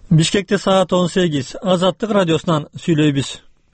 Бишкекте саат 18. Азаттык радиосунан сүйлөйбүз.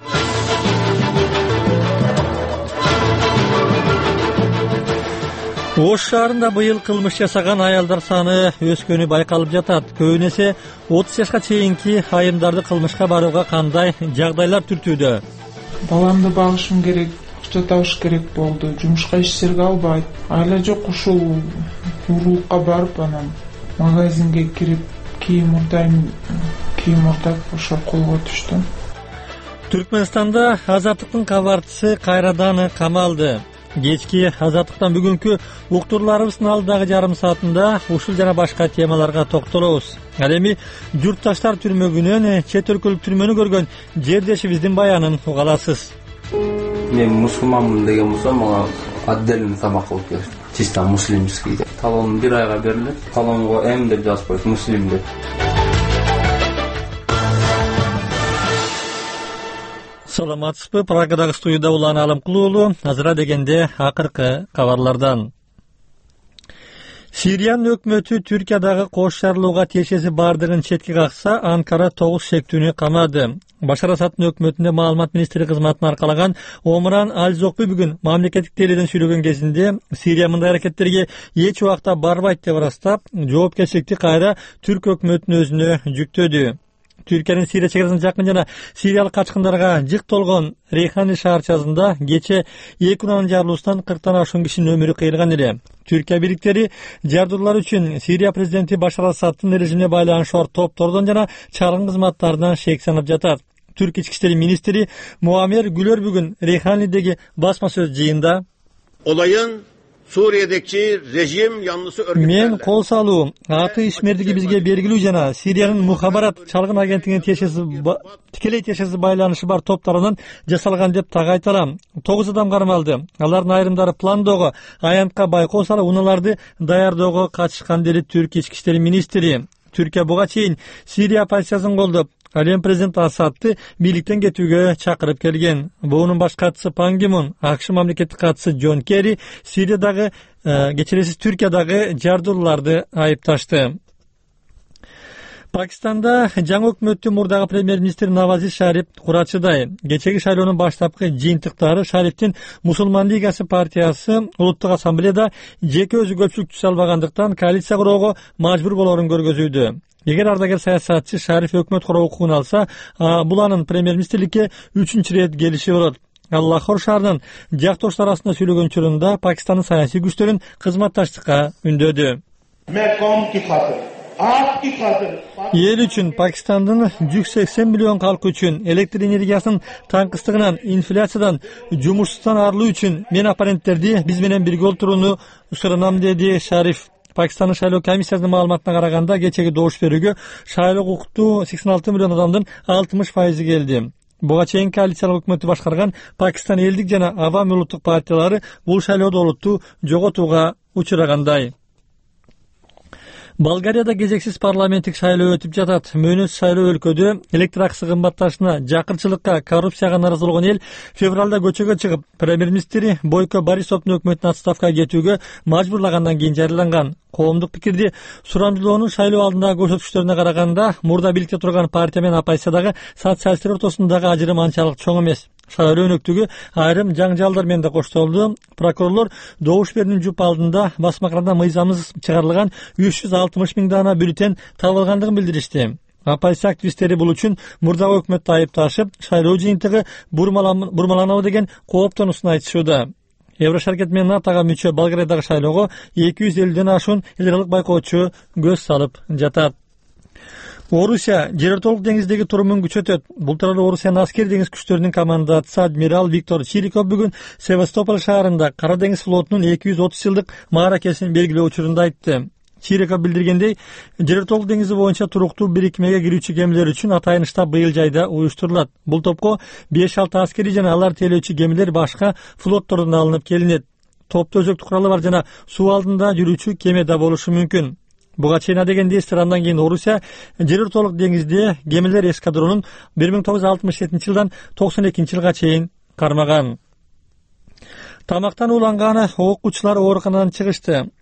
Ош шаарында быйыл кылмыш жасаган аялдар саны өскөнү байкалып жатат. Көбүнесе 30 жашка чейинки айымдарды кылмышка барууга кандай жагдайлар түртүүдө? Баламды багышым керек, акча табыш керек болду. Жумушка иштерге албайт. Айла жок, ушул уруулукка барып анан магазинге кирип кийим урдап ошо колго түштүм. Түркмөнстанда Азаттыктын кабарчысы кайрадан камалды. Кечки Азаттыктан бүгүнкү уктурларыбыздын алдагы жарым саатында ушул жана башка темаларга токтолобуз. Ал эми журтташтар түрмөгүнөн чет өлкөлүк түрмөнү көргөн жердешибиздин баянын уга аласыз. Мен мусулманмын деген болсо мага отдельный сабак кылып беришти. Чисто муслимский деп. Талон 1 айга берилет. Талонго М деп жазып коет, муслим деп. Саламатсызбы? Прагадагы студияда Улан Алымкул уулу. Азыра дегенде акыркы кабарлардан. Сириянын өкмөтү Түркиядагы кош шаарлууга тиешеси бардыгын четке какса, Анкара 9 шектүүнү камады. Башар Асадтын өкмөтүндө маалымат министри кызматын аркалаган Омран Аль-Зокби бүгүн мамлекеттик теледен сүйлөгөн кезинде Сирия мындай аракеттерге эч убакта барбайт деп ырастап, жоопкерчиликти кайра түрк өкмөтүнүн өзүнө жүктөдү. Түркиянын Сирия чегарасына жакын жана сириялык качкындарга жык толгон Рейхани шаарчасында кече 2 күнанын жарылуусунан 40тан ашуун кишинин өмүрү кыйылган эле. Түркия бириктери жардуулар үчүн Сирия президенти Башар Асадтын режимине байланышы бар топтордон жана чалгын кызматтарынан шек санап жатат. Түрк ички иштер министри Муамер Гүлөр бүгүн Рейханидеги басма сөз жыйында Olayın Suriye'deki rejim yanlısı örgütlerle мен кол салуу аты ишмердиги бизге белгилүү жана Сириянын мухабарат чалгын агенттигине тикелей тиешеси байланышы бар топтарынан жасалган деп так айта алам. 9 адам кармалды. Алардын айрымдары пландоого, аянтка байкоо салып, унааларды даярдоого катышкан деди Түрк ички иштер министри. Түркия буга чейин Сирия оппозициясын колдоп, ал эми президент Асадты бийликтен кетүүгө чакырып келген. Буунун баш катчысы Пан Ги Мун, АКШ мамлекеттик катчысы Джон Керри Сириядагы кечиресиз Түркиядагы жардууларды айыпташты. Пакистанда жаңы өкмөттү мурдагы премьер-министр Навази Шариф курачыдай. Кечеги шайлоонун баштапкы жыйынтыктары Шарифтин Мусулман лигасы партиясы улуттук ассамблеяда жеке өзү көпчүлүк түзө албагандыктан коалиция куроого мажбур болоорун көргөзүүдө. Эгер ардагер саясатчы Шариф өкмөт куруу укугун алса, бул анын премьер-министрликке 3-чү рет келиши болот. Лахор шаарынын жактоштор арасында сөйлөгөн учурунда Пакистандын саясий күчтөрүн кызматташтыкка үндөдү. Эл үчүн, Пакистандын 180 миллион калкы үчүн, электр энергиясынын таңкыстыгынан, инфляциядан, жумушсуздан арылуу үчүн мен оппоненттерди биз менен бирге отурууну сурунам, деди Шариф. Пакистандын шайлоо комиссиясынын маалыматына караганда, кечеги добуш берүүгө шайлоого укуктуу 86 миллион адамдын 60% келди. Буга чейин коалициялык өкмөттү башкарган Пакистан элдик жана Авам улуттук партиялары бул шайлоодо олутту жоготууга учурагандай. Болгарияда кезексиз парламенттик шайлоо өтүп жатат. Мөөнөтсүз шайлоо өлкөдө электр акысы кымбатташына, жакырчылыкка, коррупцияга нааразы болгон эл февралда көчөгө чыгып, премьер-министри Бойко Борисовдун өкмөтүн отставкага кетүүгө мажбурлагандан кийин жарыяланган. Коомдук пикирди сурамжылоонун шайлоо алдындагы көрсөткүчтөрүнө караганда, мурда бийликте турган партия менен оппозициядагы социалисттер ортосундагы ажырым анчалык чоң эмес. Шайлоо өнөктүгү айрым жаңжалдар менен да коштолду. Прокурорлор добуш берүүнүн жуп алдында басма экрандагы мыйзамсыз чыгарылган 360 миң даана бюллетень табылгандыгын билдиришти. Оппозиция активисттери бул үчүн мурдагы өкмөттү айыпташып, шайлоо жыйынтыгы бурмаланабы деген кооптонуусун айтышууда. Еврошаркет менен НАТОга мүчө Болгариядагы шайлоого 250ден ашуун эл аралык байкоочу көз салып жатат. Орусия жер ортолук деңиздеги турумун күчөтөт. Бул тууралуу Орусиянын аскер деңиз күчтөрүнүн командачысы адмирал Виктор Чириков бүгүн Севастополь шаарында Кара деңиз флотунун 230 жылдык мааракесин белгилөө учурунда айтты. Чириков билдиргендей, жер ортолук деңизи боюнча туруктуу бирикмеге кирүүчү кемелер үчүн атайын штаб быйыл жайда уюштурулат. Бул топко 5-6 аскери жана алар тейлөөчү кемелер башка флоттордон алынып келинет. Топто өзөктүк куралы бар жана суу алдында жүрүүчү кеме да болушу мүмкүн. Буга чейин дегенде андан кийин Орусия жер ортолук деңизде кемелер эскадронун 1967 жылдан 92 жылга чейин кармаган. Тамактан уланган окуучулар ооруканадан чыгышты.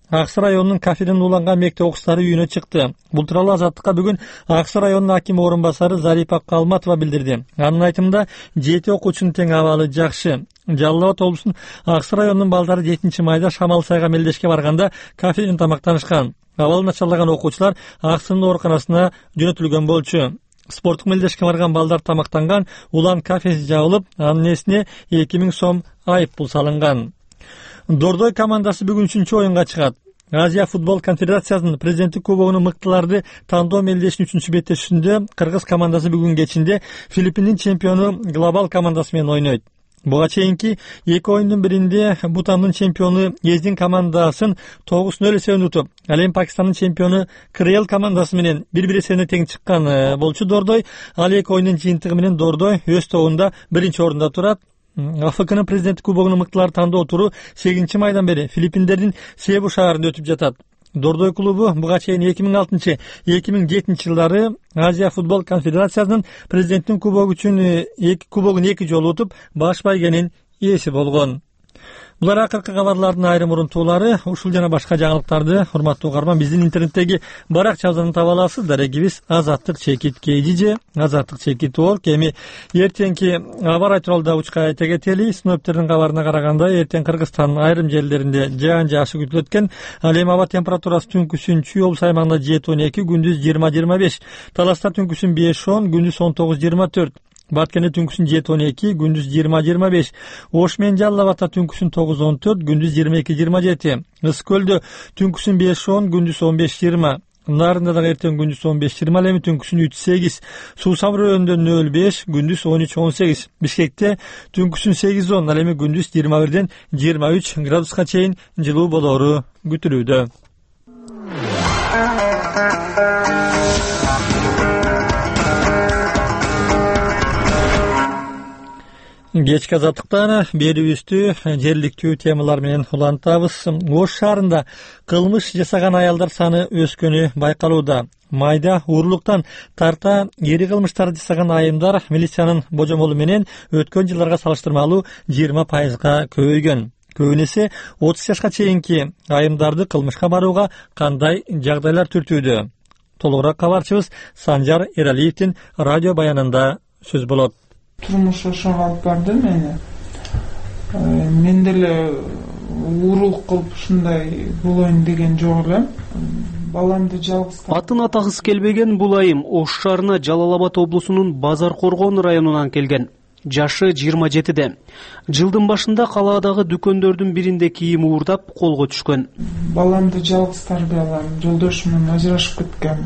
Ак Суу районунун кафеден уланган мектеп окуучулары үйүнө чыкты. Бул тууралуу Азаттыкка бүгүн Ак Суу районунун акими орун басары Зарипа Калматова билдирди. Анын айтымында 7 окуучунун тең абалы жакшы. Жалал Абад облусунун Ак Суу районунун балдары 7 майда Шамал Сайга мелдешке барганда кафеден тамактанышкан. Абалы начарлаган окуучулар Ак Суунун ооруканасына жөнөтүлгөн болчу. Спорттук мелдешке барган балдар тамактанган, улан кафеси жабылып, анын эсине 2000 сом айыппул салынган. Дордой командасы бүгүн 3-оюнга чыгат. Азия футбол конфедерациясынын президенттик кубогунун мыктыларды тандоо мелдешинин 3-беттешүүсүндө кыргыз командасы бүгүн кечинде Филиппиндин чемпиону глобал командасы менен ойнойт. Буга чейинки 2 оюндун биринде Бутандын чемпиону Ездин командасын 9-0 эсебинен утуп, ал эми Пакистандын чемпиону КРЛ командасы менен 1-1 эсебинде тең чыккан болчу Дордой. Ал 2 оюндун жыйынтыгы менен Дордой өз тобунда 1-орунда турат. АФКнын президенттик кубогунун мыктыларды тандоо туру 8-майдан бери Филиппиндердин Себу шаарында өтүп жатат. Дордой клубу буга чейин 2006-2007 жылдары Азия футбол конфедерациясынын президенттин кубогу үчүн кубогун 2 жолу утуп, баш байгенин ээси болгон. Булар акыркы кабарлардын айрым урунтуулары. Ушул жана башка жаңылыктарды урматтуу угарман биздин интернеттеги баракчабыздан таба аласыздар. Эгибиз azattik_kg azattik_org. Эми эртеңки аба ырайы тууралуу да учка айта кетели. Синоптиктердин кабарына караганда эртең Кыргызстандын айрым жерлеринде жаан-жаашы күтүлөт экен. Ал эми аба температурасы түнкүсүн Чүй облус аймагында 7-12, күндүз 20-25. Таласта түнкүсүн 5-10, күндүз 19-24. Баткенде түнкүсүн 7-12, күндүз 20-25. Ош менен Жалал Абадта түнкүсүн 9-14, күндүз 22-27. Ысык көлдө түнкүсүн 5-10, күндүз 15-20. Нарында дагы эртең күндүз 15-20, ал эми түнкүсүн 3-8. Суу Самыр районунда 0-5, күндүз 13-18. Бишкекте түнкүсүн 8-10, ал эми күндүз 21-ден 23 градуска чейин жылуу болору күтүлүүдө. Кечки Азаттыктан берүүбүздү жергиликтүү темалар менен улантабыз. Ош шаарында кылмыш жасаган аялдар саны өскөнү байкалууда. Майда уурулуктан тарта эри кылмыштарды жасаган айымдар милициянын божомолу менен өткөн жылдарга салыштырмалуу 20%га көбөйгөн. Көбүнесе 30 жашка чейинки айымдарды кылмышка барууга кандай жагдайлар түртүүдө? Толугураак кабарчыбыз Санжар Эралиевдин радио баянында сөз болот. Турмуш ошого алып барды мени. Мен деле уурулук кылып ушундай болоюн деген жок элем. Баламды жалгыз атын атагысы келбеген бул айым Ош шаарына Жалал Абад облусунун Базар Коргон районунан келген. Жашы 27-де. Жылдын башында калаадагы дүкөндөрдүн биринде кийим уурдап колго түшкөн. Баламды жалгыз тарбиялайм, жолдошум менен ажырашып кеткен.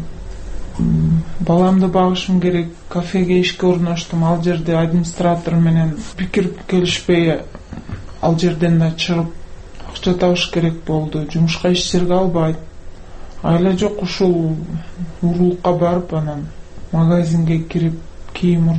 Баламды багышым керек, кафеге ишке орноштум. Ал жерде администратор менен пикир келишпей, ал жерден да чыгып акча табыш керек болду. Жумушка иштерге албайт. Айла жок, ушул уурулукка барып, анан магазинге кирип кийим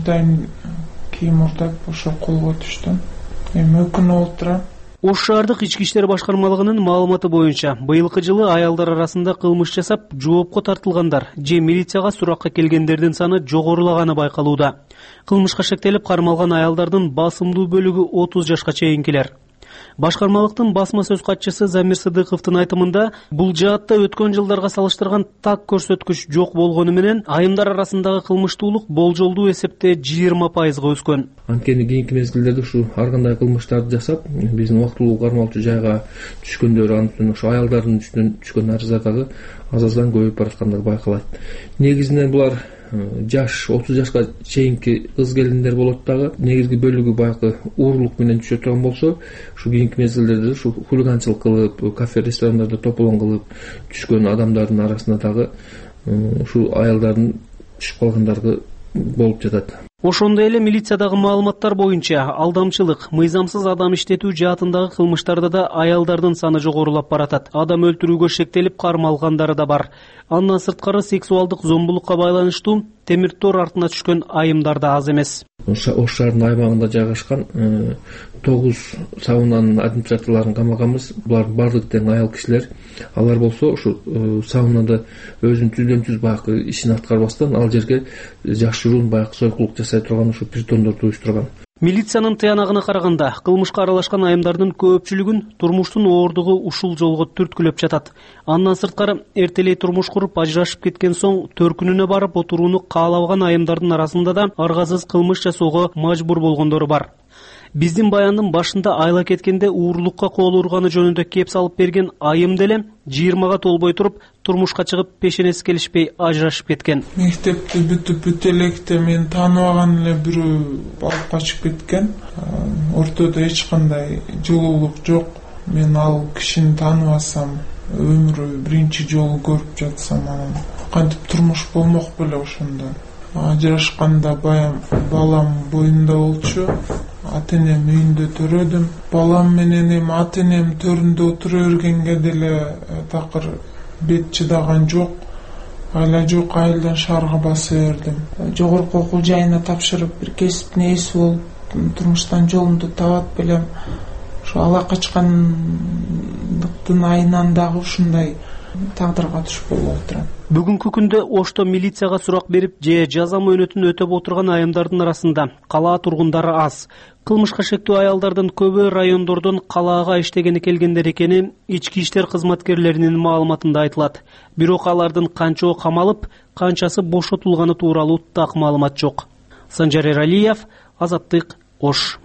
урдап ошо колго түштүм. Эми өкүнүп отурам. Ош шаардык ички иштер башкармалыгынын маалыматы боюнча, быйылкы жылы аялдар арасында кылмыш жасап, жоопко тартылгандар же милицияга суракка келгендердин саны жогорулаганы байкалууда. Кылмышка шектелип кармалган аялдардын басымдуу бөлүгү 30 жашка чейинкилер. Башкармалыктын басма сөз катчысы Замир Сыдыковдун айтымында, бул жаатта өткөн жылдарга салыштырган так көрсөткүч жок болгону менен айымдар арасындагы кылмыштуулук болжолдуу эсепте 20%га өскөн. Анткени кийинки мезгилдерде ушу ар кандай кылмыштарды жасап, биздин убактылуу кармалчу жайга түшкөндөр, анткени ушу аялдардын үстүнөн түшкөн арыздар дагы аздан көбөйүп бараткандыгы байкалат. Негизинен булар жаш 30 жашка чейинки кыз келиндер болот дагы. Негизги бөлүгү баягы уурулук менен түшө турган болсо, ушу кийинки мезгилдерде ушу хулиганчылык кылып, кафе ресторандарда тополон кылып түшкөн адамдардын арасында дагы ушу аялдардын түшүп калгандары болуп жатат. Ошондой эле милициядагы маалыматтар боюнча алдамчылык, мыйзамсыз адам иштетүү жаатындагы кылмыштарда да аялдардын саны жогорулап баратат. Адам өлтүрүүгө шектелип кармалгандары да бар. Андан сырткары сексуалдык зомбулукка байланыштуу темир тор артына түшкөн айымдар да аз эмес. Ош шаарынын аймагында жайгашкан 9 саунанын администраторлорун камаганбыз. Булар бардыгы тең аял кишилер. Алар болсо ушу саунада өзүнүн түздөн-түз баягы ишин аткарбастан ал жерге жашыруун баягы сойкулук жасай турган ушу притондорду уюштурган. Милициянын тыянагына караганда, кылмышка аралашкан айымдардын көпчүлүгүн турмуштун оордугу ушул жолго түрткүлөп жатат. Андан сырткары эртелей турмуш куруп ажырашып кеткен соң төркүнүнө барып отурууну каалабаган айымдардын арасында да аргасыз кылмыш жасоого мажбур болгондору бар. Биздин баяндын башында айла кеткенде уурулукка кол урганы жөнүндө кеп салып берген айым деле 20-га толбой туруп турмушка чыгып пешенеси келишпей ажырашып кеткен. Мектепти бүтүп электе мен тааныбаган эле бирөө алып качып кеткен. Ортодо эч кандай жылуулук жок. Мен ал кишини тааныбасам, өмүрү биринчи жолу көрүп жатсам, анан кантип турмуш болмок беле ошондо. Ажырашканда баям балам боюнда болчу. Ата-энем үйүндө төрөдүм. Балам менен эми ата-энем төрүндө отура бергенге деле такыр бет чыдаган жок. Айла жок, айылдан шаарга баса бердим. Жогорку окуу жайына тапшырып, бир кесиптин ээси болуп, турмуштан жолумду табат белем. Ошо ала качкандыктын айынан дагы ушундай тагдырга түшүп болуп отурам. Бүгүнкү күндө Ошто милицияга сурак берип же жаза мөөнөтүн өтөп отурган айымдардын арасында калаа тургундары аз. Кылмышка шектүү аялдардын көбү райондордон калаага иштегени келгендер экени ички иштер кызматкерлеринин маалыматында айтылат. Бирок алардын канчоо камалып, канчасы бошотулганы тууралуу так маалымат жок. Санжар Эралиев, Азаттык, Ош.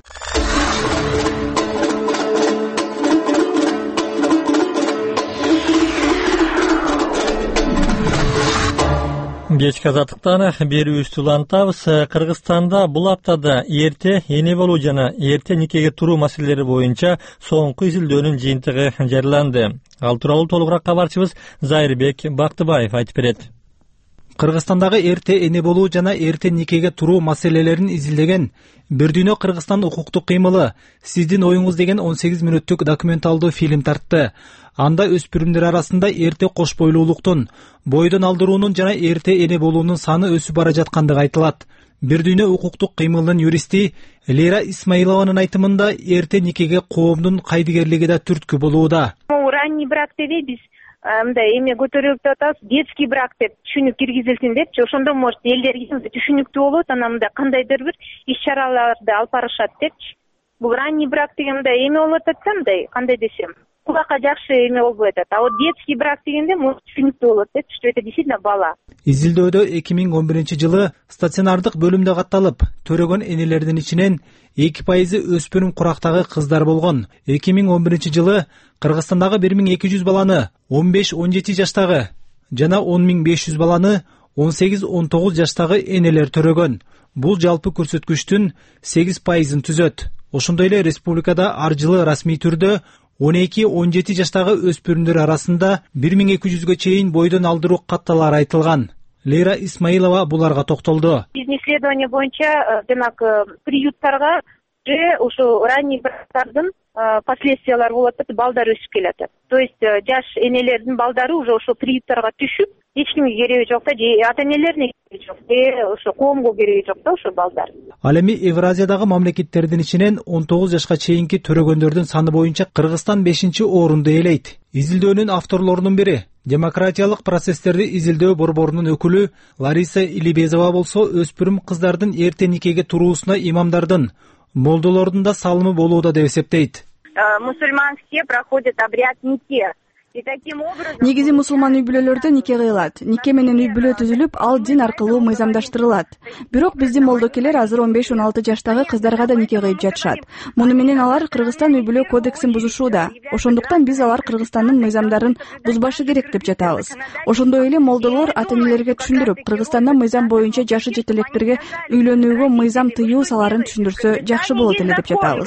Кечки азаттыктан берүүбүздү улантабыз. Кыргызстанда бул аптада эрте эне болуу жана эрте никеге туруу маселелери боюнча соңку изилдөөнүн жыйынтыгы жарыяланды. Ал тууралуу толугураак кабарчыбыз Зайырбек Бактыбаев айтып берет. Кыргызстандагы эрте эне болуу жана эрте никеге туруу маселелерин изилдеген Бир дүйнө Кыргызстан укуктук кыймылы сиздин оюңуз деген 18 мүнөттүк документалдуу фильм тартты. Анда өспүрүмдөр арасында эрте кош бойлуулуктун, бойдон алдыруунун жана эрте эне болуунун саны өсүп бара жаткандыгы айтылат. Бир дүйнө укуктук кыймылынын юристи Лейра Исмаилованын айтымында эрте никеге коомдун кайдыгерлиги да түрткү болууда. Ранний брак деп биз мындай эме көтөрүп атабыз, детский брак деп түшүнүк киргизилсин депчи. Ошондо может элдерге түшүнүктүү болот, анан мындай кандайдыр бир иш-чараларды алып барышат депчи. Бул ранний брак деген мындай эме болуп атат да, мындай кандай десем, кулакка жакшы эме болбой атат. А вот детский брак дегенде түшүнүктүү болот депчи, что это действительно бала. Изилдөөдө 2011 жылы стационардык бөлүмдө катталып, төрөгөн энелердин ичинен 2% өспүрүм курактагы кыздар болгон. 2011 жылы Кыргызстандагы 1200 баланы 15-17 жаштагы жана 10500 баланы 18-19 жаштагы энелер төрөгөн. Бул жалпы көрсөткүчтүн 8%-ын түзөт. Ошондой эле республикада ар жылы расмий түрдө 12-17 жаштагы өспүрүмдөр арасында 1200-гө чейин бойдон алдыруу катталары айтылган. Лейра Исмаилова буларга токтолду. Биздин исследование боюнча, демек, приюттарга же ошо ранний брактардын последствиялары болуп атат, балдар өсүп келатат. То есть жаш энелердин балдары уже ошо приюттарга түшүп, эч кимге кереги жок да, же ата-энелерине кереги жок, же ошо коомго кереги жок да ошо балдар. Ал эми Евразиядагы мамлекеттердин ичинен 19 жашка чейинки төрөгөндөрдүн саны боюнча Кыргызстан 5-орунду ээлейт. Изилдөөнүн авторлорунун бири демократиялык процесстерди изилдөө борборунун өкүлү Лариса Илибезова болсо өспүрүм кыздардын эрте никеге туруусуна имамдардын, молдолордун да салымы болууда деп эсептейт. Мусульманские проходят обряд нике. Негизи мусулман үй бүлөлөрдө нике кыйылат. Нике менен үй бүлө түзүлүп, ал дин аркылуу мыйзамдаштырылат. Бирок биздин молдокелер азыр 15-16 жаштагы кыздарга да нике кыйып жатышат. Муну менен алар Кыргызстан үй бүлө кодексин бузушууда. Ошондуктан биз алар Кыргызстандын мыйзамдарын бузбашы керек деп жатабыз. Ошондой эле молдолор ата-энелерге түшүндүрүп, Кыргызстанда мыйзам боюнча жашы жетелектерге үйлөнүүгө мыйзам тыюу саларын түшүндүрсө жакшы болот эле деп жатабыз.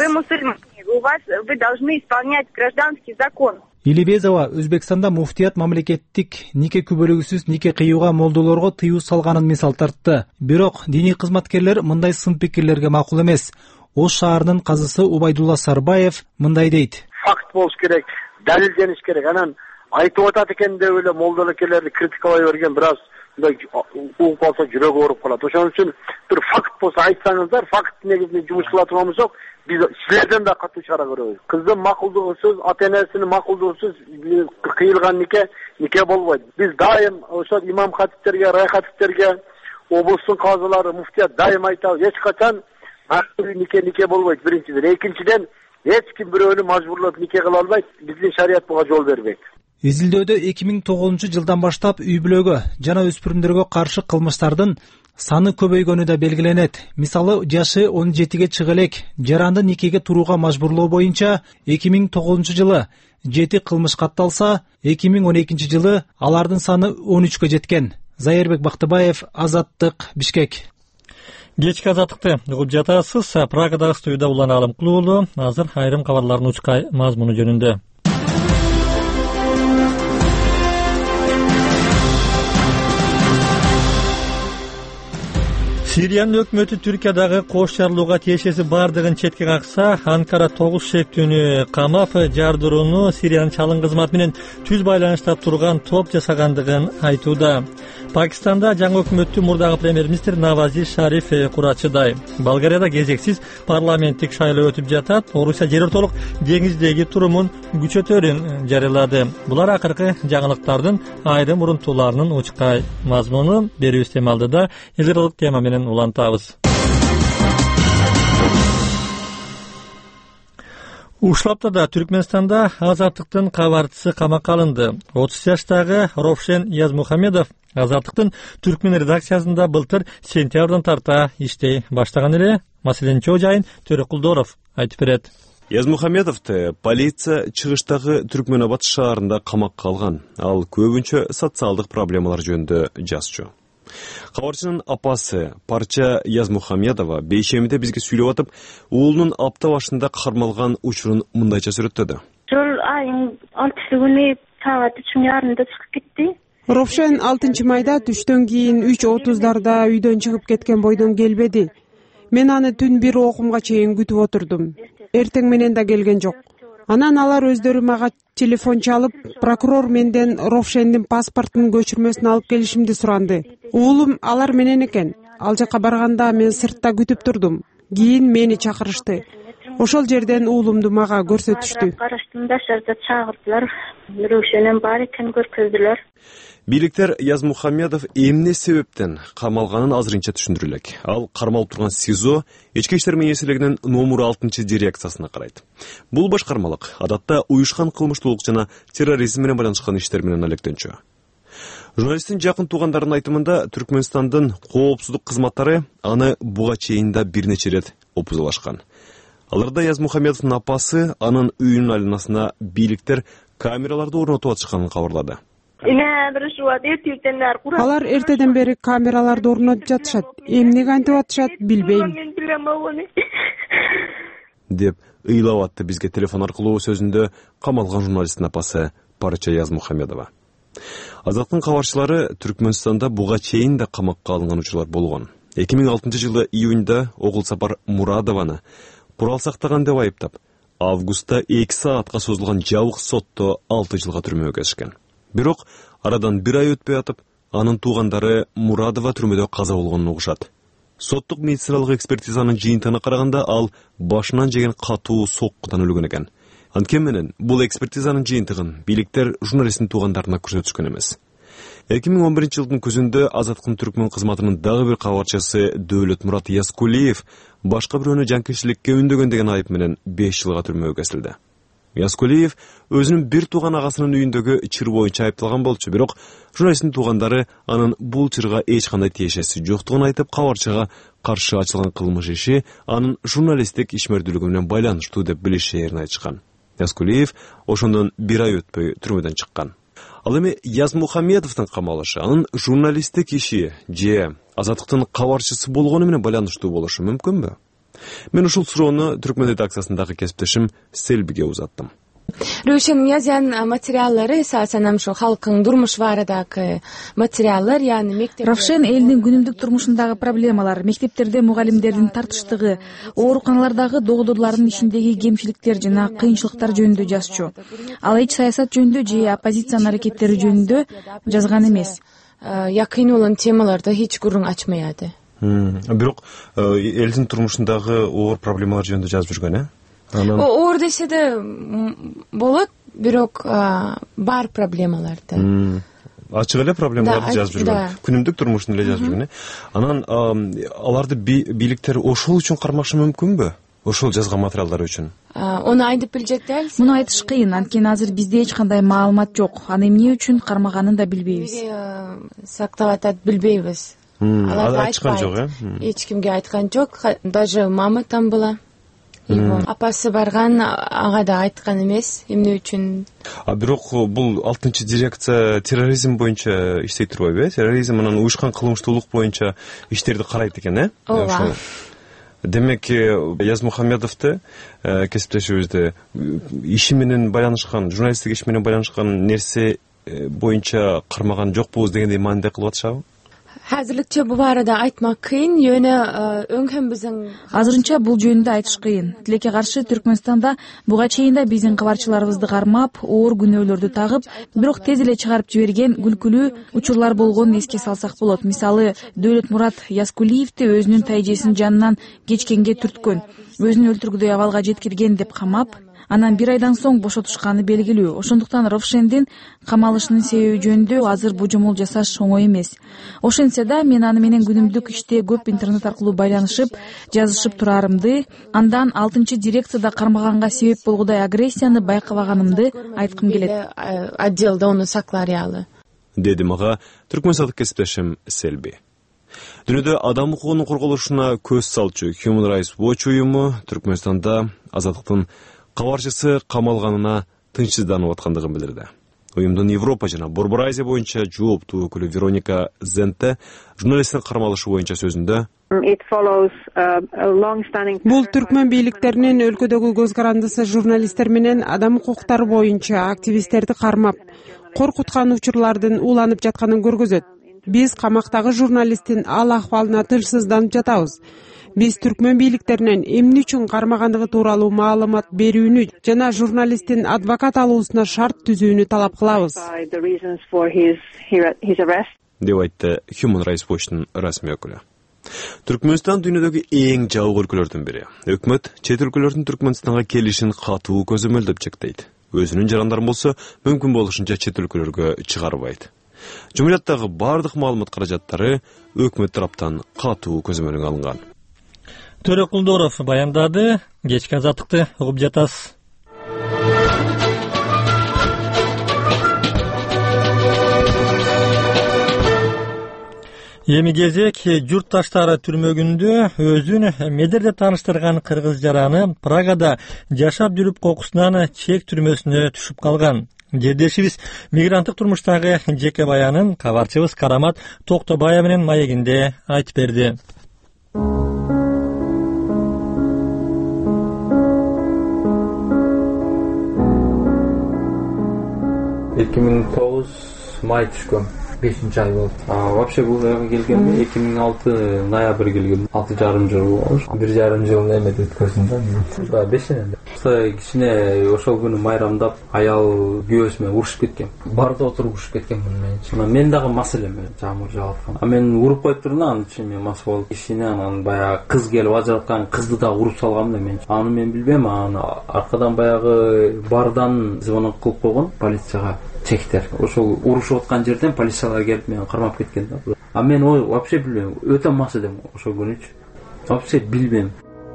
Вы должны исполнять гражданский закон. Илибезова Өзбекстанда муфтият мамлекеттик нике күбөлүгүсүз нике кыюуга молдолорго тыюу салганын мисал тартты. Бирок диний кызматкерлер мындай сын пикирлерге макул эмес. Ош шаарынын казысы Убайдулла Сарбаев мындай дейт. Факт болуш керек, далилдениш керек. Анан айтып атат экен деп эле молдолокелерди критикалай берген бир аз угуп калса жүрөгү ооруп калат. Ошон үчүн бир факт болсо айтсаңыздар, факт негизинде жумуш кыла турган болсок, биз силерден да катуу чара көрөбүз. Кыздын макулдугусуз, ата-энесинин макулдугусуз кыйылган нике болбойт. Биз дайым ошо имам хатиптерге, рай хатиптерге, облустун казылары, муфтият дайым айтабыз, эч качан нике болбойт биринчиден. Экинчиден эч ким бирөөнү мажбурлап нике кыла албайт. Биздин шарият буга жол бербейт. Изилдөөдө 2009-жылдан баштап үй бүлөгө жана өспүрүмдөргө каршы кылмыштардын саны көбөйгөнү да белгиленет. Мисалы, жашы 17ге чыга элек жаранды никеге турууга мажбурлоо боюнча 2009-жылы 7 кылмыш катталса, 2012-жылы алардын саны 13кө жеткен. Зайырбек Бактыбаев, Азаттык, Бишкек. Кечки азаттыкты угуп жатасыз. Прагадагы студияда Улан Алымкулуу уулу. Азыр айрым кабарлардын учка мазмуну жөнүндө. Сириянын өкмөтү Түркиядагы кош жарылууга тиешеси бардыгын четке какса, Анкара 9 шектүүнү камап, жардырууну Сириянын чалым кызматы менен түз байланыштап турган топ жасагандыгын айтууда. Пакистанда жаңы өкмөттү мурдагы премьер-министр Навази Шариф курачыдай. Болгарияда кезексиз парламенттик шайлоо өтүп жатат. Орусия жер ортолук деңиздеги турумун күчөтөрүн жарыялады. Булар акыркы жаңылыктардын айрым урунтууларынын учка мазмуну. Берүүбүз темалдыда элдик тема менен улантабыз. Ушлаптада Түркменстанда Азаттыктын кабарчысы камакка алынды. 30 жаштагы Ровшен Язмухамедов Азаттыктын түркмен редакциясында былтыр сентябрдан тарта иштей баштаган эле. Маселенин чоо жайын Төрөкулдоров айтып берет. Язмухамедовду полиция чыгыштагы Түркменабад шаарында камакка алган. Ал көбүнчө социалдык проблемалар жөнүндө жазчу. Кабарчынын апасы Парча Язмухамедова бейшемиде бизге сүйлөп атып, уулунун апта башында кармалган учурун мындайча сүрөттөдү. Жол айын 6-күнү саат 3:30 чыгып кетти. Ровшен 6 майда түштөн кийин 3:30 үйдөн чыгып кеткен бойдон келбеди. Мен аны түн 1 окумга чейин күтүп отурдум. Эртең менен да келген жок. Анан алар өздөрү мага телефон чалып, прокурор менден Ровшендин паспортунун көчүрмөсүн алып келишимди суранды. Уулум алар менен экен. Ал жака барганда мен сыртта күтүп турдум. Кийин мени чакырышты. Ошол жерден уулумду мага көрсөтүштү. Караштым да шарда чагырдылар. Ровшендин бар экенин көргөздүлөр. Бийликтер Язмухамедов эмне себептен камалганын азырынча түшүндүрө элек. Ал кармалып турган СИЗО Ички иштер министрлигинин номер 6 дирекциясына карайт. Бул башкармалык адатта уюшкан кылмыштуулук жана терроризм менен байланышкан иштер менен алектенчү. Журналисттин жакын туугандарынын айтымында Түркменстандын коопсуздук кызматтары аны буга чейин да бир нече ирет опузалашкан. Аларда Язмухамедовдун апасы анын үйүнүн айланасына бийликтер камераларды орнотуп атышканын кабарлады. Алар эртеден бери камераларды орнотуп жатышат. Эмнеге антип атышат билбейм. Деп ыйлап атты бизге телефон аркылуу сөзүндө камалган журналисттин апасы Парча Язмухамедова. Азаттын кабарчылары Түркменстанда буга чейин да камакка алынган учурлар болгон. 2006-жылы июньда Огулсапар Мурадованы курал сактаган деп айыптап, августта 2 саатка созулган жабык сотто 6 жылга түрмөгө кесишкен. Бирок арадан 1 ай өтпөй атып, анын туугандары Мурадова түрмөдө каза болгонун угушат. Соттук медициналык экспертизанын жыйынтыгына караганда ал башынан жеген катуу соккудан өлгөн экен. Анткени менен бул экспертизанын жыйынтыгын бийликтер журналисттин туугандарына көрсөтүшкөн эмес. 2011-жылдын күзүндө Азаттыктын түркмөн кызматынын дагы бир кабарчысы Дөөлөтмурат Яскулиев башка бирөөнү жанкечтиликке үндөгөн деген айып менен 5 жылга түрмөгө кесилди. Яскулиев өзүнүн бир тууган агасынын үйүндөгү чыр боюнча айыпталган болчу, бирок журналисттин туугандары анын бул чырга эч кандай тиешеси жоктугун айтып, кабарчыга каршы ачылган кылмыш иши анын журналисттик ишмердүүлүгү менен байланыштуу деп билишээрин айтышкан. Яскулиев ошондон 1 ай өтпөй түрмөдөн чыккан. Ал эми Язмухамедовдун камалышы анын журналисттик иши же Азаттыктын кабарчысы болгону менен байланыштуу болушу мүмкүнбү? Мен ушул суроону Түркмен редакциясындагы кесиптешим Селбиге узаттым. Ровшен жазган материаллары эсасынан ошо халктын турмуш баарындагы материаллар, яны мектеп. Ровшен элдин күнүмдүк турмушундагы проблемалар, мектептерде мугалимдердин тартыштыгы, ооруканалардагы докторлордун ишиндеги кемчиликтер жана кыйынчылыктар жөнүндө жазчу. Ал эч саясат жөнүндө же оппозициянын аракеттери жөнүндө жазган эмес. Якын болгон темаларда эч курун ачмаяды. Бирок элдин турмушундагы оор проблемалар жөнүндө жазып жүргөн, э? Оор десе да болот, бирок бар проблемаларды. ачык эле проблемаларды жазып жүргөн, күнүмдүк турмушун эле жазып жүргөн. Анан аларды бийликтер ошол үчүн кармашы мүмкүнбү? Ошол жазган материалдар үчүн. Onu айтып билжек дел. Муну айтыш кыйын, анткени азыр бизде эч кандай маалымат жок. Аны эмне үчүн кармаганын да билбейбиз. Сактап атат, билбейбиз. Алар айткан жок, Эч кимге айткан жок. Даже мама там была. Апасы барган, ага да айткан эмес, эмне үчүн. Бирок бул 6-дирекция терроризм боюнча иштей турбайбы? Терроризм менен уюшкан кылмыштуулук боюнча иштерди карайт экен, Ооба. Демек, Язмухамедовду кесиптешибизде иши менен байланышкан, журналисттик иш менен байланышкан нерсе боюнча кармаган жокпуз дегендей маанилде кылып атышабы? Азырынча бул барада айтмак кыйын, жөнү өңкөн биздин азырынча бул жөнүндө айтыш кыйын. Тилекке каршы Түркмөнстанда буга чейин да биздин кабарчыларыбызды кармап, оор күнөөлөрдү тагып, бирок тез эле чыгарып жиберген күлкүлүү учурлар болгонун эске салсак болот. Мисалы, Дөөлөтмурат Яскулиевди өзүнүн тайжесинин жанынан кечкенге түрткөн, өзүн өлтүргүдөй абалга жеткирген деп камап, анан 1 айдан соң бошотушканы белгилүү. Ошондуктан Ровшендин камалышынын себеби жөнүндө азыр божомол жасаш оңой эмес. Ошентсе да мен аны менен күнүмдүк иште көп интернет аркылуу байланышып, жазышып турарымды, андан 6-дирекцияда кармаганга себеп болгудай агрессияны байкабаганымды айткым келет. Отделде onu saklaryалы. Деди мага түркмөнстандык кесиптешим Селби. Дүйнөдө адам укугунун корголушуна көз салчу Human Rights Watch уюму Түркмөнстанда азаттыктын кабарчысы камалганына тынчсызданып аткандыгын билдирди. Уюмдун Европа жана Борбор Азия боюнча жооптуу өкүлү Вероника Зенте журналисттин кармалышы боюнча сөзүндө Бул түркмөн бийликтеринин өлкөдөгү көз карандысы журналисттер менен адам укуктары боюнча активисттерди кармап, коркуткан учурлардын уланып жатканын көргөзөт. Биз камактагы журналисттин ал акыбалына тынчсызданып жатабыз. Биз түркмөн бийликтеринен эмне үчүн кармагандыгы тууралуу маалымат берүүнү жана журналисттин адвокат алуусуна шарт түзүүнү талап кылабыз. Деп айтты Human Rights Watch'тун расмий өкүлү. Түркмөнстан дүйнөдөгү эң жабык өлкөлөрдүн бири. Өкмөт чет өлкөлөрдүн Түркмөнстанга келишин катуу көзөмөлдөп чектейт. Өзүнүн жарандарын болсо мүмкүн болушунча чет өлкөлөргө чыгарбайт. Жумурияттагы бардык маалымат каражаттары өкмөт тараптан катуу көзөмөлгө алынган. Төрөк Кулдоров баяндады. Кечки азаттыкты угуп жатасыз. Эми кезек журтташтары түрмөгүндө өзүн Медерде тааныштырган кыргыз жараны Прагада жашап жүрүп кокусунан чек түрмөсүнө түшүп калган. Жердешибиз мигранттык турмуштагы жеке баянын кабарчыбыз Карамат Токтобая менен маегинде айтып берди. 2009 май түшкөн. 5-ай болду. Вообще бул жерге келгенде 2006 ноябрь келгем. 6,5 жыл болду. 1,5 жыл эмеде өткөздүм да. 5-ende. Кичине ошол күнү майрамдап аял күйөөсү менен урушуп кеткен. Барда отуруп урушуп кеткен мен. Мен дагы мас элем, жамыр жаап аткам. Мен уруп коюп турдум, анын үчүн мен мас болуп. Кичине анан баягы кыз келип ажыраткан кызды да уруп салгам да мен. Аны мен билбейм, аны аркадан баягы бардан звонок кылып койгон полицияга. Чектер. Ошол урушуп аткан жерден полициялар келип мени кармап кеткен да. Мен вообще билбейм. Өтө мас элем ошол күнүчү. Вообще билбейм.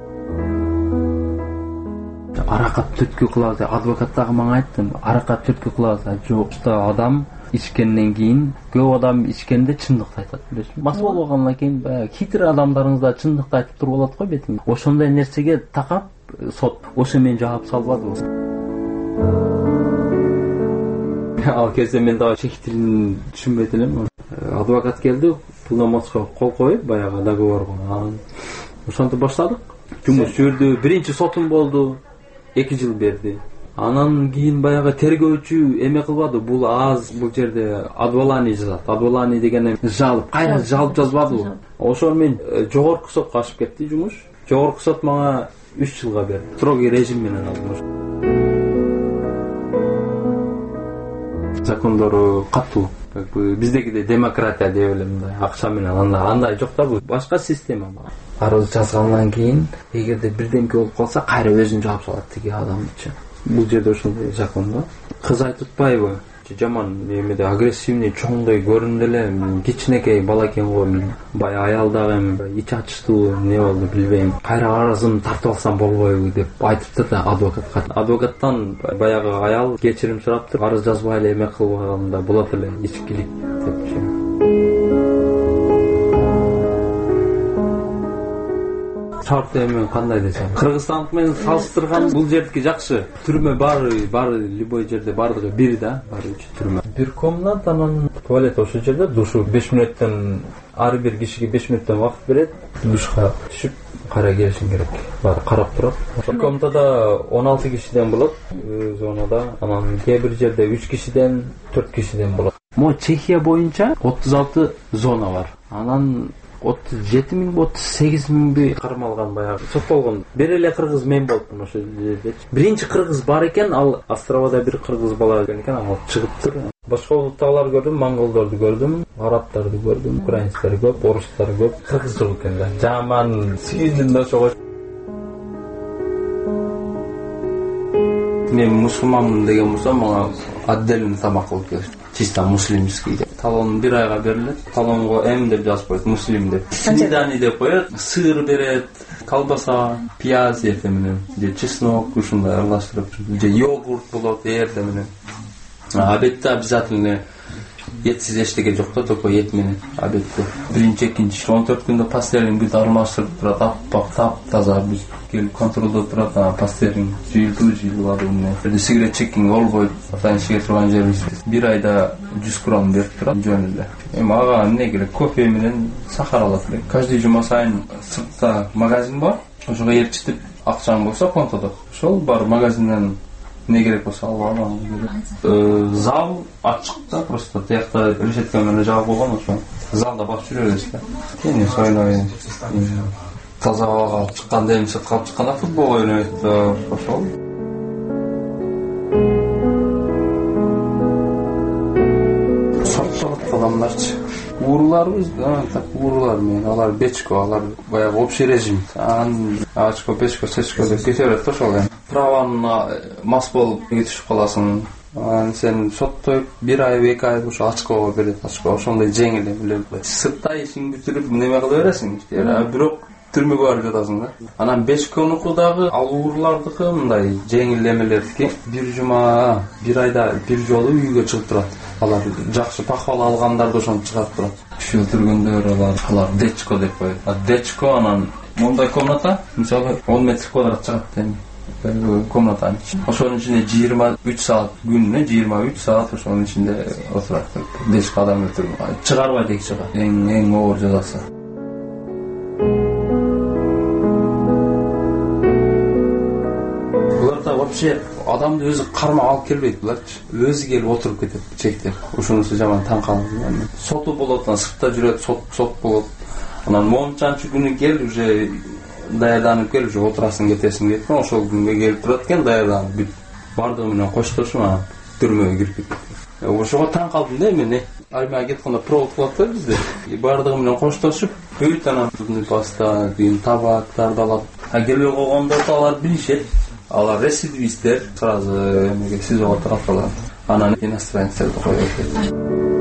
Аракат түрткү кылабыз. Адвокат дагы мага айтты, аракат түрткү кылабыз. Жок, адам ичкенден кийин, көп адам ичкенде чындыкты айтат, билесиңби? Мас болгондон кийин баягы хитр адамдарыңыз да чындыкты айтып туруп алат го бетиң. Ошондой нерсеге такап сот ошо мен жаап салбадым. Ал кезде мен дагы чех тилин түшүнбөйт элем. Адвокат келди, полномочия кол коюп, баягы договорго. Ошентип баштадык. Жумуш жүрдү. Биринчи сотум болду. 2 жыл берди. Анан кийин баягы тергөөчү эме кылбады. Бул аз, бул жерде адволание жазат. Адволание деген жалып, кайра жалып жазбады. Ошол мен жогорку сотко ашып кетти жумуш. Жогорку сот мага 3 жылга берди. Строгий режим менен алдым. Закондору катуу. Биздегидей демократия деп элем да. Акча менен андай жок да, бул башка система. Арыз жазгандан кийин, эгерде бирдемке болуп калса, кайра өзүн жаап салат тиги адам үчүн. Бул жерде ошондой закон да. Кыз айтып атпайбы? менчи жаман эмеде агрессивный чоңдой көрүндү эле. Кичинекей бала экен го, баягы аялдагы эми ич ачыштуу эмне болду билбейм. Кайра арызымды тартып алсам болбойбу деп айтыптыр да адвокатка. Адвокаттан баягы аял кечирим сураптыр. Арыз жазбай эле эме кылбаганда болот эле, ичкилик депчи. Шарт эми кандай десем, Кыргызстандык менен салыштырган бул жердики жакшы. Түрмө баары любой жерде бардыгы бир да, баары түрмө. Бир комната, анан туалет ошол жерде, душу 5 мүнөттөн, ар бир кишиге 5 мүнөттөн убакыт берет. Душка түшүп кайра келишиң керек. Баары карап турат. Ошол комнатада 16 кишиден болот, зонада. Анан кээ бир жерде 3 кишиден, 4 кишиден болот. Мо Чехия боюнча 36 зона бар. Анан 37 миң, 38 миңби кармалган баягы соттолгон. Бир эле кыргыз мен болупмун ошол жерде. Биринчи кыргыз бар экен, ал островада бир кыргыз бала экен, ал чыгыптыр. Башка улуттагылар көрдүм, монголдорду көрдүм, арабтарды көрдүм, украинецтер көп, орустар көп, кыргыз жок экен да. Жаман сүйүндүм да ошого. Мен мусулманмын деген болсом, мага отдельный тамак кылып келишти. Чисто муслимский деп. Талон бир айга берилет. Талонго М деп жазып коет, муслим деп. Снидани деп коет, сыр берет, колбаса, пияз эрте менен, же чеснок ушундай аралаштырып, же йогурт болот эрте менен. Обедте обязательно етсиз эчтеке жок да, только ет менен обедте. Биринчи, экинчи, 14 күндө пастерин бүт алмаштырып турат, аппак, таптаза биз келип контролдоп турат, пастерин жыйылып эмне. Сигарет чекинг болбойт, атайын чеге турган жерибиз. Бир айда 100 крон берип турат жөн эле. Эми ага эмне керек? Кофе менен сахар алат элек. Каждый жума сайын сыртта магазин бар, ошого ээрчитип акчаң болсо контодо. Ошол бар магазинден не керек болсо алып алам. Зал ачык да, просто тиякта решетка менен жаап койгон, ошо залда барып жүрөбүз да. Теннис ойнойбуз. Таза абага чыкканда эми сыртка алып чыкканда футбол ойнойбуз да, ошол. Соттолот адамдарчы. Ууруларыбыз, так уурулар менен, алар бечко, алар баягы общий режим. Ачко, бечко, сечко деп кете берет да ошол. Праваңа мас болуп кетишип каласың. Сен соттоюп 1 ай, 2 ай ошо ачкого берет, ачко ошондой жеңил эле. Сыртта ишиң бүтүрүп неме кыла бересиң, бирок түрмөгө барып жатасың да. Анан бечконуку дагы ал уурулардыкы мындай жеңил эмелердики. Бир жума, 1 айда бир жолу үйгө чыгып турат. Алар жакшы пахвал алгандар да ошону чыгарып турат. Ушул түргөндөр алар дечко деп коет. Дечко анан мондай комната, мисалы 10 метр квадрат чыгат эми. Комната. Ошонун ичинде 23 саат күнүнө 23 саат ошонун ичинде отурат. Дечко адам өлтүрүп чыгарбайт эки жака. Эң оор жазасы. Буларда вообще адамды өзү кармап алып келбейт буларчы. Өзү келип отуруп кетет чектер. Ушунусу жаман таң калдым. Соту болот, сыртта жүрөт, сот болот. Анан мончанчы күнү кел, уже даярданып кел, уже отурасың, кетесиң дейт. Ошол күнгө келип турат экен, даярданып бүт. Бардыгы менен коштошуп, түрмөгө кирип кетти. Ошого таң калдым да мен. Армияга кеткенде провод кылат да бизде. Бардыгы менен коштошуп, бүт анан паста, кийин табактарды алат. Келбей койгондорду алар билишет. Алар рецидивисттер, сразу эмеге СИЗОго таратылат. Анан иностранецтерди коёт.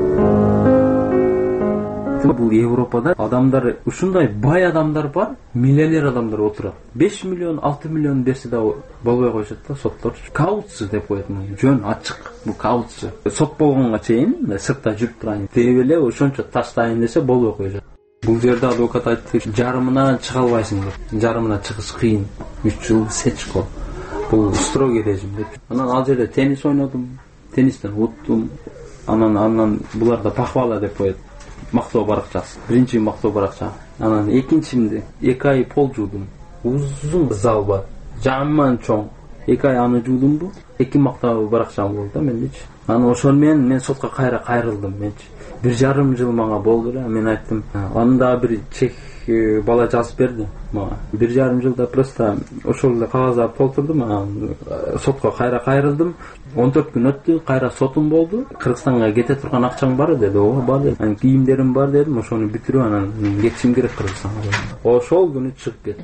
Бул Европада адамдар, ушундай бай адамдар бар, миллионер адамдар отурат. 5 миллион, 6 миллион берсе да болбой коюшат да соттор. Каутчу деп коет, жөн ачык. Бул каутчу. Сот болгонго чейин сыртта жүрүп турайын деп эле ошончо таштайын десе болбой коюшат. Бул жерде адвокат айтты, жарымына чыга албайсың деп. Жарымына чыгыш кыйын. 3 жыл сечко. Бул строгий режим деп. Анан ал жерде теннис ойнодум, теннистен уттум. Анан буларда пахвала деп коет. Мактоо баракчасы. Биринчи мактоо баракча. Анан экинчимде 2 ай пол жуудум. Узун зал бар. Жаман чоң. 2 ай аны жуудумбу? 2 мактоо баракчам болду да мендечи. Анан ошол менен мен сотко кайрылдым менчи. 1,5 жыл мага болду эле. Мен айттым, анда бир чек бала жазып берди мага. 1,5 жылда просто ошол эле кагазга толтурдум, сотко кайрылдым. 14 күн өттү, кайра сотум болду. Кыргызстанга кете турган акчаң бар деди. Ооба бар деди. Анан кийимдерим бар дедим, ошону бүтүрүп анан кетишим керек Кыргызстанга. Ошол күнү чыгып кеттим.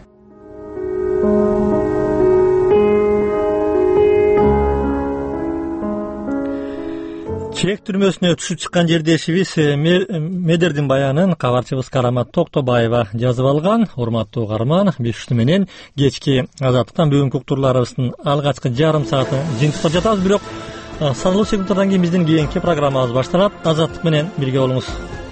чек түрмөсүнө түшүп чыккан жердешибиз Медердин баянын кабарчыбыз Карамат Токтобаева жазып алган. Урматтуу угарман, ушуну менен кечки Азаттыктан бүгүнкү уктурларыбыздын алгачкы жарым саатын жыйынтыктап жатабыз. Бирок саналуу секундтардан кийин биздин кийинки программабыз башталат. Азаттык менен бирге болуңуз.